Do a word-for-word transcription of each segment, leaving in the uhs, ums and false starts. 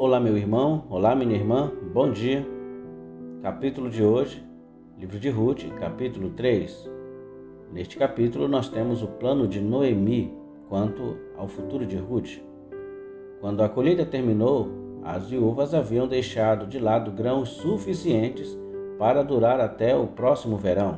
Olá, meu irmão, olá, minha irmã, bom dia. Capítulo de hoje, livro de Ruth, capítulo três. Neste capítulo nós temos o plano de Noemi quanto ao futuro de Ruth. Quando a colheita terminou, as viúvas haviam deixado de lado grãos suficientes para durar até o próximo verão.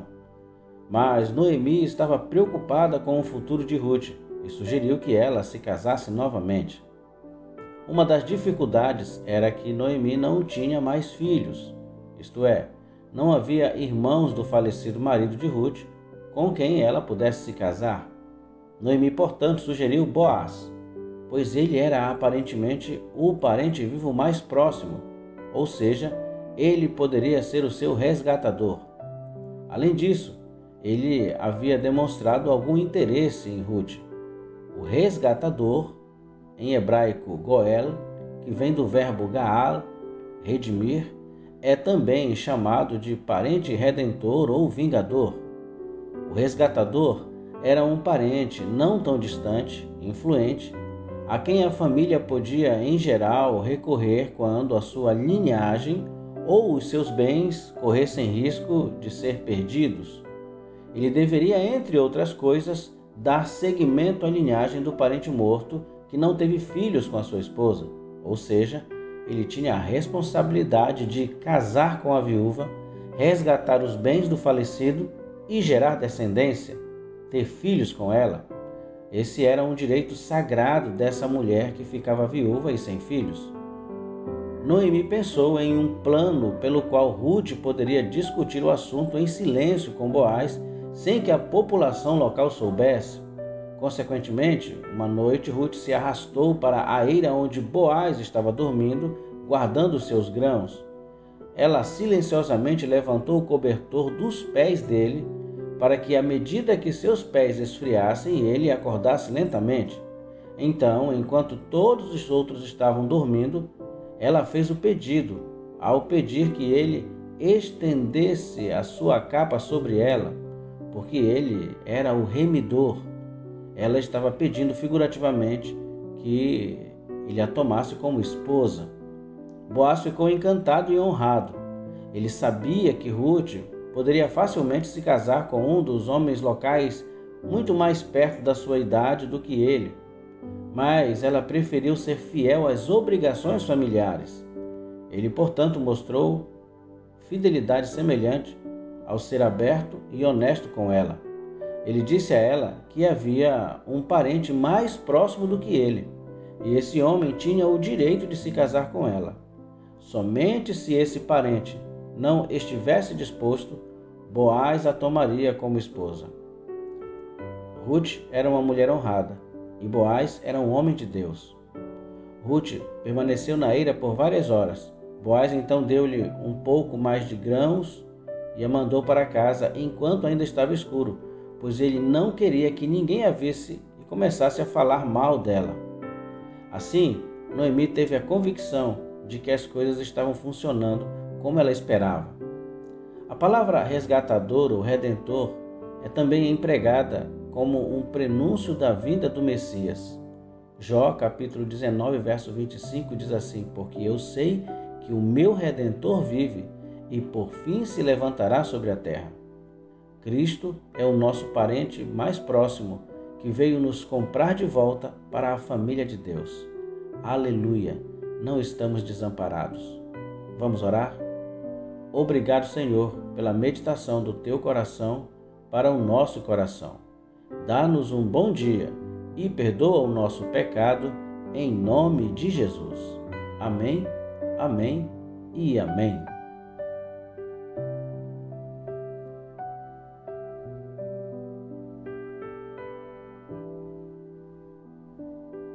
Mas Noemi estava preocupada com o futuro de Ruth e sugeriu que ela se casasse novamente. Uma das dificuldades era que Noemi não tinha mais filhos, isto é, não havia irmãos do falecido marido de Ruth com quem ela pudesse se casar. Noemi, portanto, sugeriu Boaz, pois ele era aparentemente o parente vivo mais próximo, ou seja, ele poderia ser o seu resgatador. Além disso, ele havia demonstrado algum interesse em Ruth. O resgatador, em hebraico Goel, que vem do verbo Gaal, redimir, é também chamado de parente redentor ou vingador. O resgatador era um parente não tão distante, influente, a quem a família podia, em geral, recorrer quando a sua linhagem ou os seus bens corressem risco de ser perdidos. Ele deveria, entre outras coisas, dar seguimento à linhagem do parente morto que não teve filhos com a sua esposa, ou seja, ele tinha a responsabilidade de casar com a viúva, resgatar os bens do falecido e gerar descendência, ter filhos com ela. Esse era um direito sagrado dessa mulher que ficava viúva e sem filhos. Noemi pensou em um plano pelo qual Ruth poderia discutir o assunto em silêncio com Boaz, sem que a população local soubesse. Consequentemente, uma noite Ruth se arrastou para a eira onde Boaz estava dormindo, guardando seus grãos. Ela silenciosamente levantou o cobertor dos pés dele, para que, à medida que seus pés esfriassem, ele acordasse lentamente. Então, enquanto todos os outros estavam dormindo, ela fez o pedido, ao pedir que ele estendesse a sua capa sobre ela, porque ele era o remidor. Ela estava pedindo figurativamente que ele a tomasse como esposa. Boaz ficou encantado e honrado. Ele sabia que Ruth poderia facilmente se casar com um dos homens locais muito mais perto da sua idade do que ele, mas ela preferiu ser fiel às obrigações familiares. Ele, portanto, mostrou fidelidade semelhante ao ser aberto e honesto com ela. Ele disse a ela que havia um parente mais próximo do que ele, e esse homem tinha o direito de se casar com ela. Somente se esse parente não estivesse disposto, Boaz a tomaria como esposa. Ruth era uma mulher honrada, e Boaz era um homem de Deus. Ruth permaneceu na eira por várias horas. Boaz então deu-lhe um pouco mais de grãos e a mandou para casa enquanto ainda estava escuro, pois ele não queria que ninguém a visse e começasse a falar mal dela. Assim, Noemi teve a convicção de que as coisas estavam funcionando como ela esperava. A palavra resgatador ou redentor é também empregada como um prenúncio da vinda do Messias. Jó, capítulo dezenove, verso vinte e cinco, diz assim: porque eu sei que o meu Redentor vive e por fim se levantará sobre a terra. Cristo é o nosso parente mais próximo, que veio nos comprar de volta para a família de Deus. Aleluia! Não estamos desamparados. Vamos orar? Obrigado, Senhor, pela meditação do Teu coração para o nosso coração. Dá-nos um bom dia e perdoa o nosso pecado, em nome de Jesus. Amém, amém e amém.